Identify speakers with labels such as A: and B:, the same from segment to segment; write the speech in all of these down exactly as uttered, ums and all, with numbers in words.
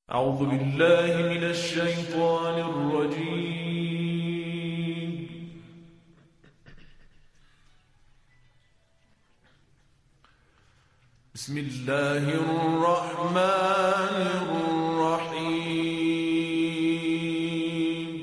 A: أعوذ بالله من الشيطان الرجيم. بسم الله الرحمن الرحيم.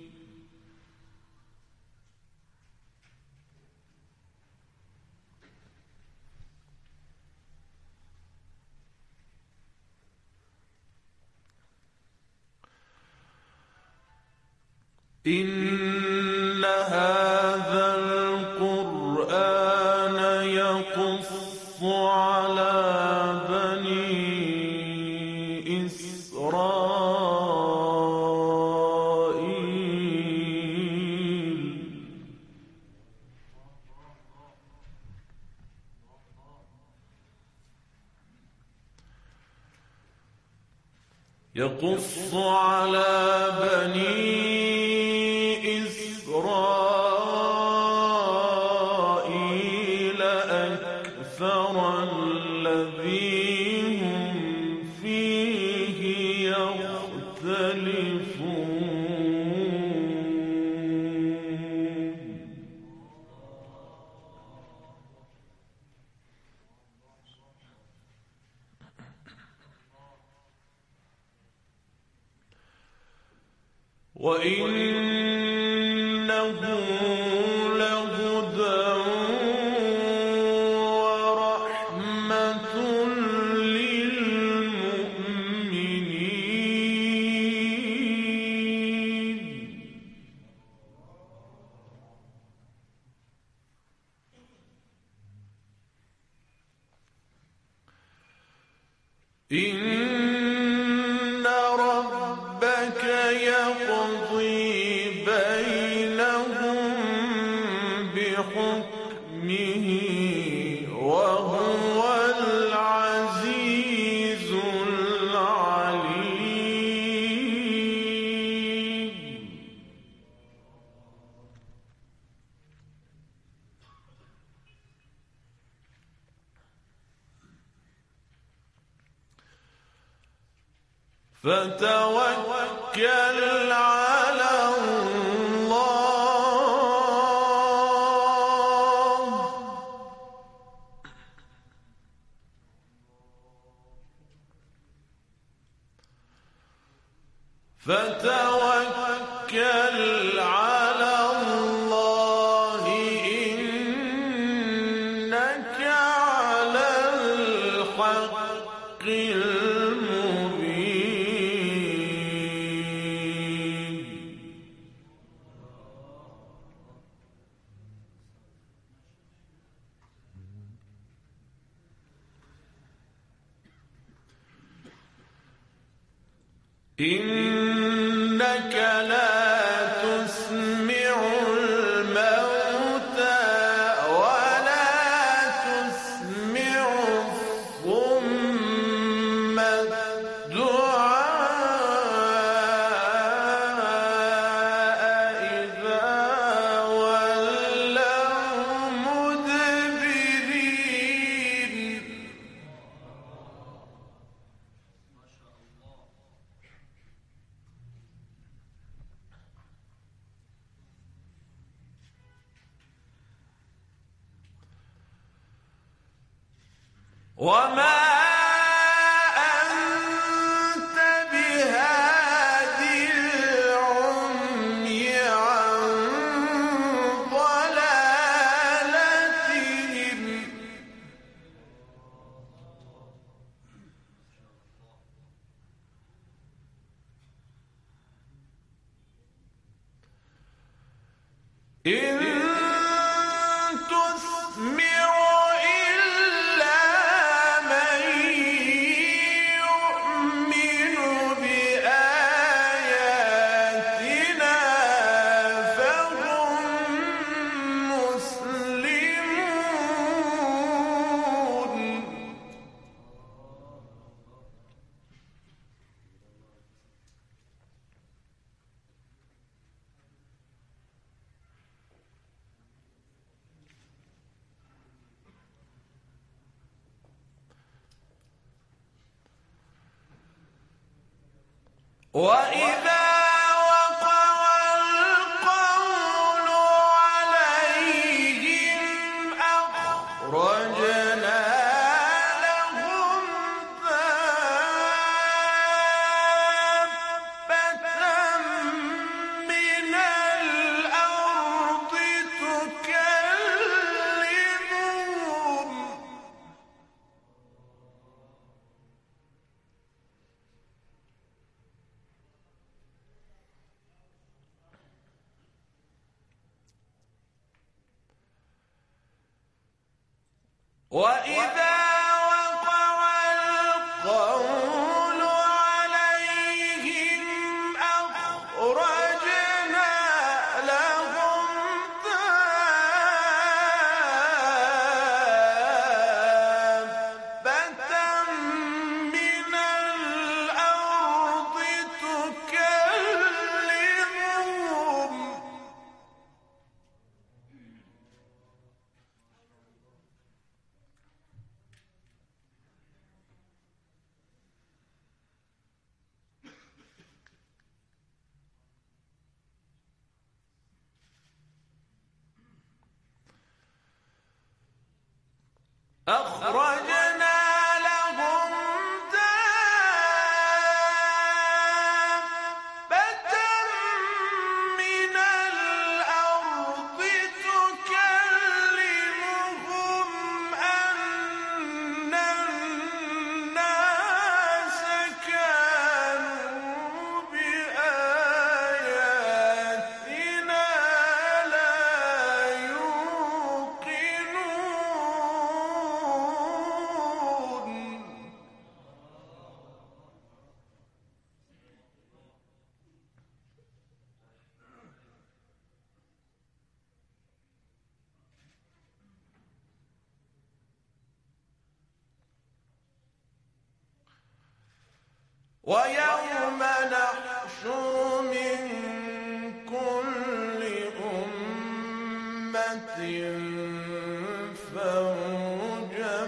A: إن هذا القرآن يقص على بني إسرائيل يقص على بني إسرائيل أكثر الذي هم فيه يختلفون. وإنه لهدى ورحمة للمؤمنين. إن ربك يقضي بينهم بحكمه وهو العزيز العليم. فتوكل على الله فتوكل على الله إنك على الحق المبين. إنك لا تسمع الموتى ولا تسمع الصم الدعاء إذا ولوا مدبرين. وما أنت بهاد العمي عن ضلالتهم إن تسمع إلا من وإذا وقع القول عليهم أخرجنا لهم دابة من الأرض تكلمهم وإذا وقع القول عليهم أخرجنا لهم دابة من الأرض تكلمهم أخرجنا لهم دابة من الأرض تكلمهم أن الناس كانوا بآياتنا لا يوقنون ويوم نحشر من كل أمة فوجا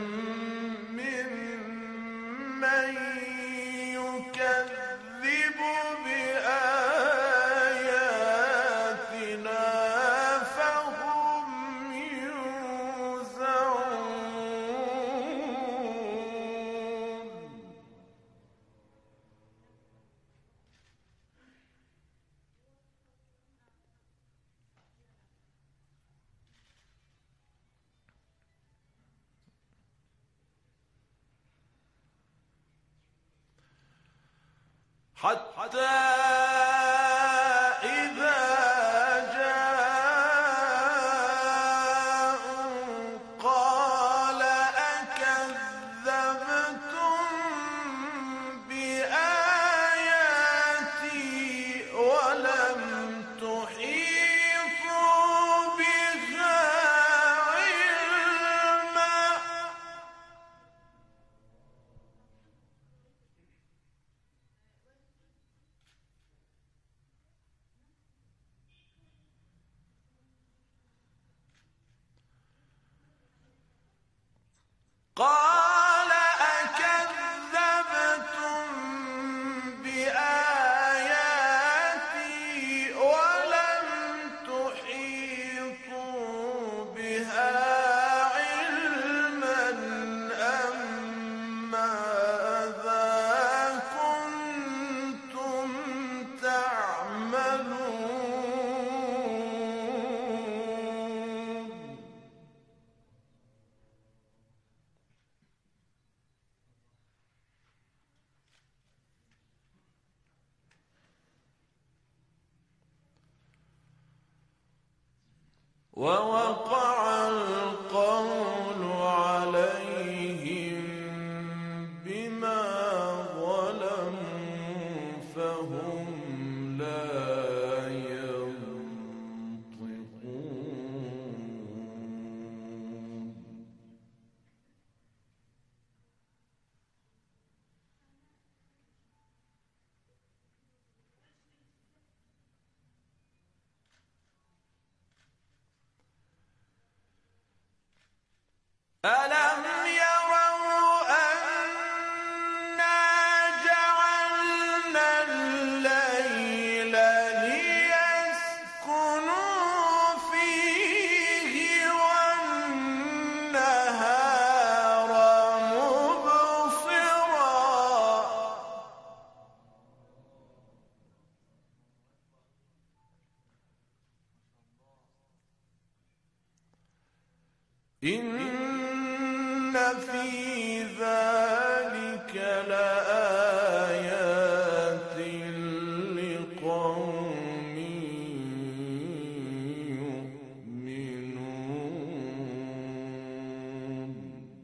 A: ممن يكذب بآياتنا فهم يوزعون حتى إذا جاءوا قال أكذبتم بآياتي ولم تحيطوا بها علما قال أكذبتم بآياتي ولم تحيطوا بها علما أم ماذا كنتم تعملون ووقع القول عليهم بما ظلموا فهم لا ينطقون ألم يروا أنا جعلنا إن في ذلك لآيات لقوم يؤمنون.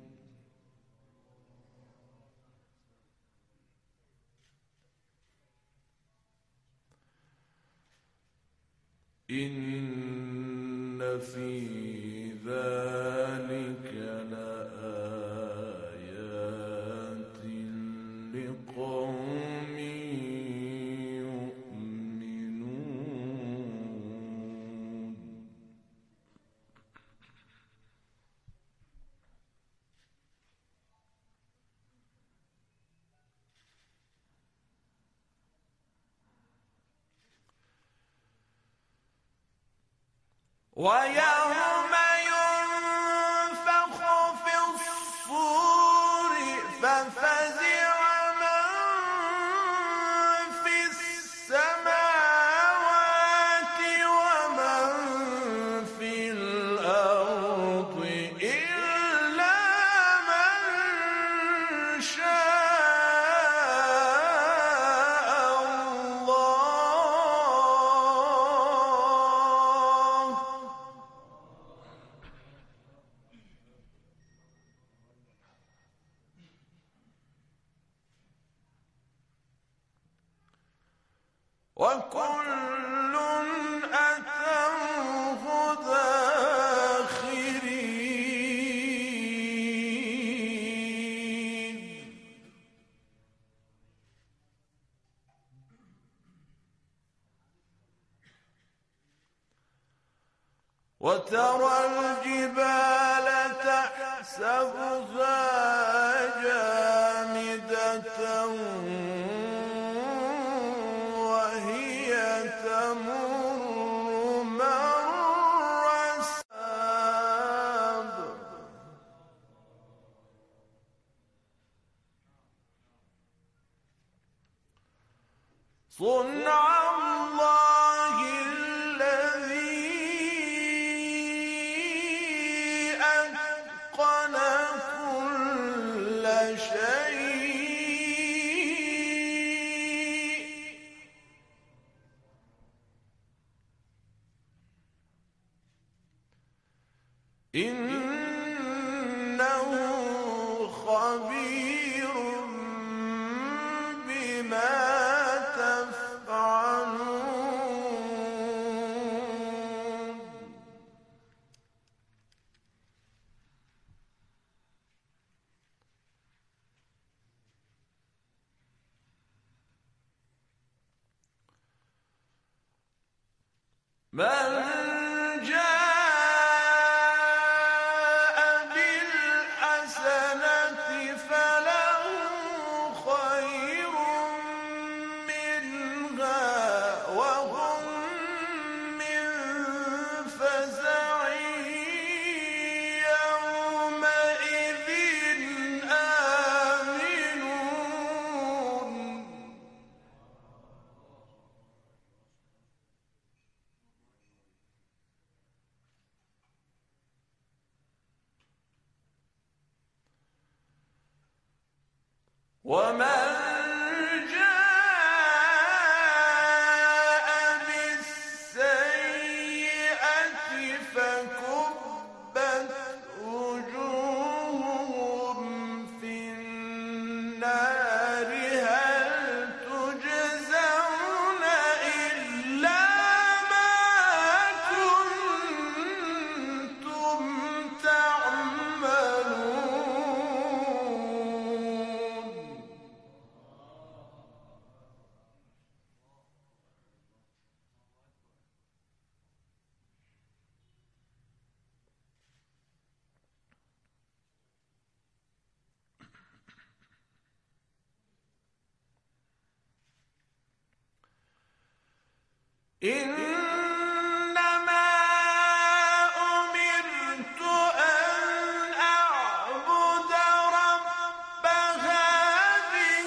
A: إن في ذلك لآيات لقوم يؤمنون. ويوم ينفخ في الصور ففزع من في السماوات ومن في الأرض إلا من شاء الله. وكل أتوه داخرين. وترى الجبال تحسبها جامدة وهي تمر مر السحاب صنع الله الذي أتقن كل شيء. إنه خبير بما تفعلون. من جاء بالحسنة فله خير منها وهم من فزع يومئذ آمنون. ومن جاء بالسيئة فكبت وجوههم في النار هل تجزون إلا ما كنتم تعملون. إنما أمرت أن أعبد رب هذه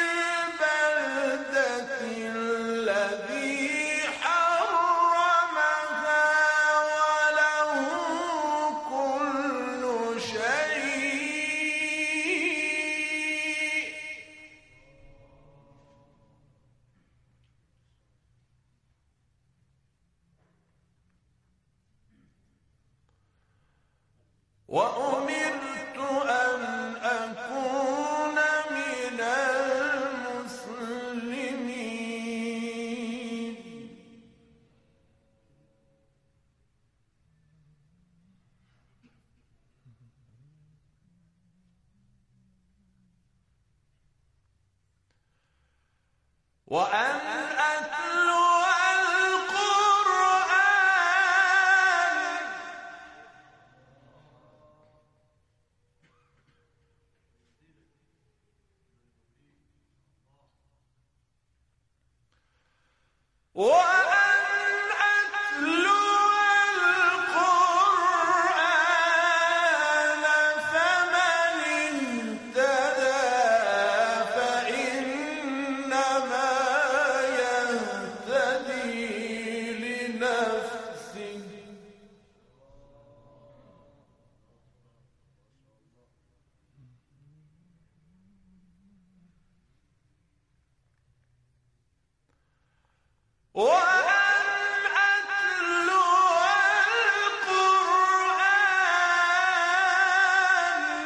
A: البلدة الذي حرمها وله كل وأمرت أن أكون من المسلمين. وأن أتلو القرآن وأن أتلو القرآن فمن اهتدى فإنما يهتدي لنفسه وأن أتلو القرآن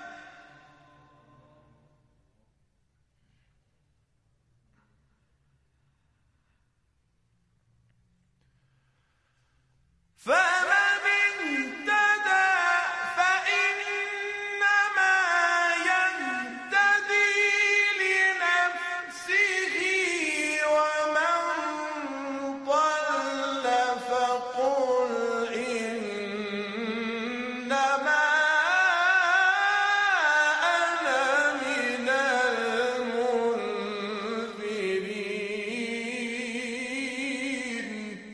A: فمن اهتدى فإنما يهتدي لنفسه ومن ضل فقل إنما أنا من المنذرين.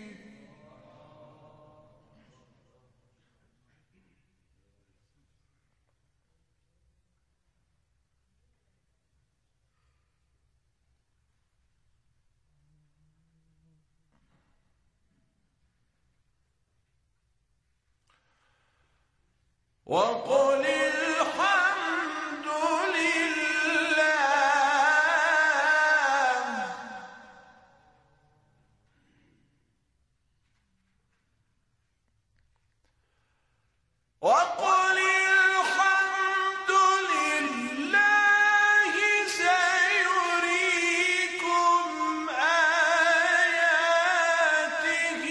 A: وقل الحمد لله وقل الحمد لله سيريكم آياته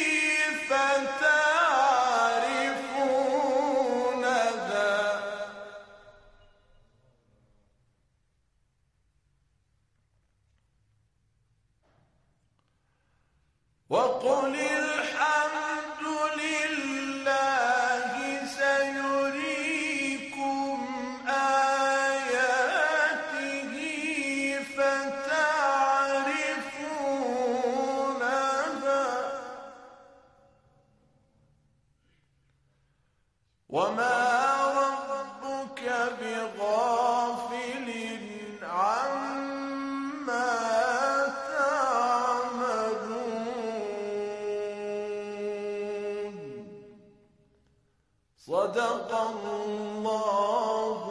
A: فتعرفونها وقل الحمد لله سيريكم آياته فتعرفونها وما ربك بغافل عما تعملون. صدق الله